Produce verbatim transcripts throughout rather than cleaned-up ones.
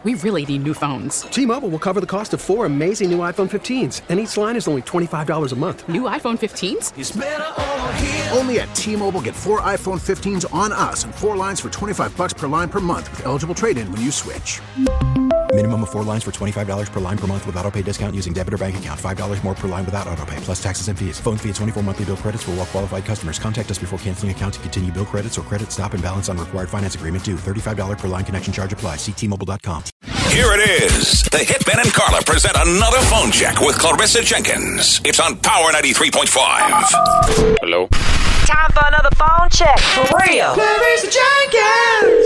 We really need new phones. T-Mobile will cover the cost of four amazing new iPhone fifteens, and each line is only twenty-five dollars a month. New iPhone fifteens? It's better over here. Only at T-Mobile, get four iPhone fifteens on us and four lines for twenty-five dollars per line per month with eligible trade-in when you switch. Minimum of four lines for twenty-five dollars per line per month with autopay discount using debit or bank account. five dollars more per line without autopay, plus taxes and fees. Phone fee at twenty-four monthly bill credits for well-qualified customers. Contact us before canceling account to continue bill credits or credit stop and balance on required finance agreement due. thirty-five dollars per line connection charge applies. See T Mobile dot com. Here it is. The Hitman and Carla present another phone check with Clarissa Jenkins. It's on Power ninety-three point five. Hello? Time for another phone check. For real. Clarissa Jenkins!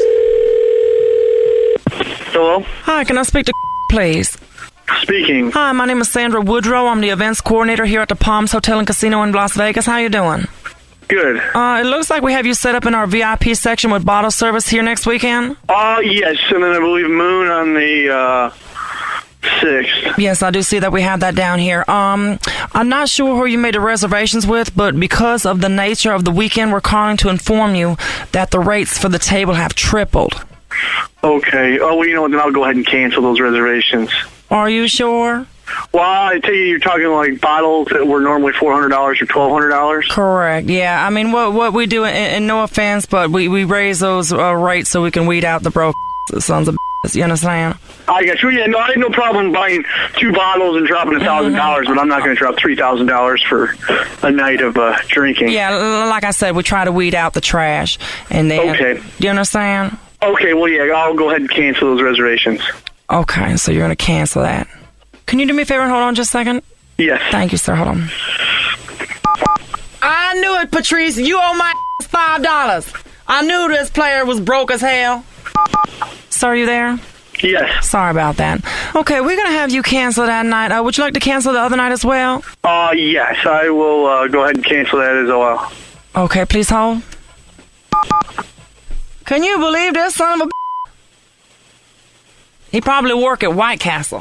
Hello? Hi, can I speak to please? Speaking. Hi, my name is Sandra Woodrow. I'm the events coordinator here at the Palms Hotel and Casino in Las Vegas. How you doing? Good. Uh, it looks like we have you set up in our V I P section with bottle service here next weekend. Uh, yes, and then I believe Moon on the, uh, sixth. Yes, I do see that we have that down here. Um, I'm not sure who you made the reservations with, but because of the nature of the weekend, we're calling to inform you that the rates for the table have tripled. Okay. Oh, well, you know what, then I'll go ahead and cancel those reservations. Are you sure? Well, I tell you, you're talking like bottles that were normally four hundred dollars or twelve hundred dollars? Correct, yeah. I mean, what what we do, and, and no offense, but we, we raise those uh, rates so we can weed out the broke sons of b****s, you understand? I got you. Yeah, no, I had no problem buying two bottles and dropping one thousand dollars, but I'm not going to drop three thousand dollars for a night of uh, drinking. Yeah, like I said, we try to weed out the trash. And then, okay. Do you understand? Okay, well, yeah, I'll go ahead and cancel those reservations. Okay, so you're going to cancel that. Can you do me a favor and hold on just a second? Yes. Thank you, sir. Hold on. I knew it, Patrice. You owe my five dollars. I knew this player was broke as hell. Sir, are you there? Yes. Sorry about that. Okay, we're going to have you cancel that night. Uh, would you like to cancel the other night as well? Uh, yes, I will uh, go ahead and cancel that as well. Okay, please hold. Can you believe this son of a... He probably work at White Castle.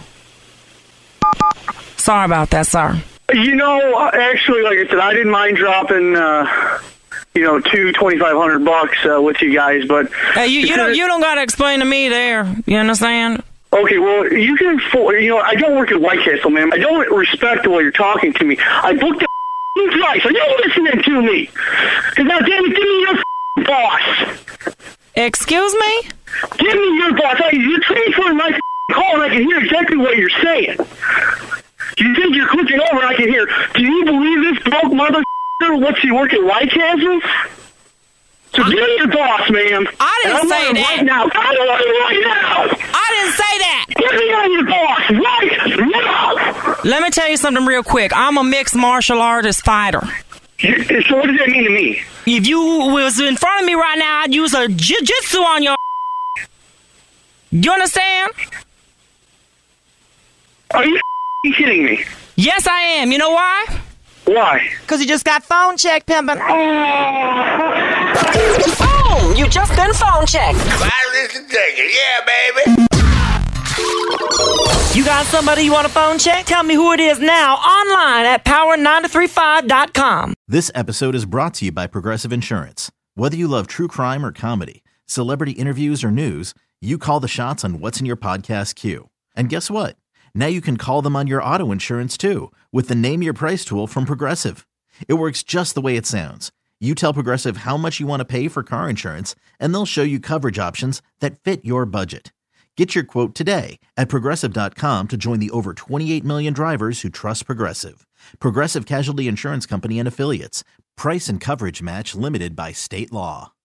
Sorry about that, sir. You know, actually, like I said, I didn't mind dropping, uh, you know, two twenty-five hundred bucks uh, with you guys, but hey, you, you don't you don't gotta explain to me there. You understand? Okay, well, you can, you know, I don't work at White Castle, man. I don't respect the way you're talking to me. I booked the twice. Are you listening to me? Because now, damn it, give me your boss. Excuse me? Give me your boss. You're transferring my call, and I can hear exactly what you're saying. You think you're clicking over, and I can hear. Do you believe this broke mother? What's he work at White Castle? So give me your boss, ma'am. I didn't and say that. Right now. I don't want it right now. I didn't say that. Give me on your boss right now. Let me tell you something real quick. I'm a mixed martial artist fighter. So what does that mean to me? If you was in front of me right now, I'd use a jiu-jitsu on your... You understand? Are you kidding me? Yes, I am. You know why? Why? Because you just got phone check, pimpin'. Oh, you just been phone checked. Clarissa Jenkins, yeah, baby. You got somebody you want a phone check? Tell me who it is now online at power nine three five dot com. This episode is brought to you by Progressive Insurance. Whether you love true crime or comedy, celebrity interviews or news, you call the shots on what's in your podcast queue. And guess what? Now you can call them on your auto insurance too with the Name Your Price tool from Progressive. It works just the way it sounds. You tell Progressive how much you want to pay for car insurance, and they'll show you coverage options that fit your budget. Get your quote today at Progressive dot com to join the over twenty-eight million drivers who trust Progressive. Progressive Casualty Insurance Company and Affiliates. Price and coverage match limited by state law.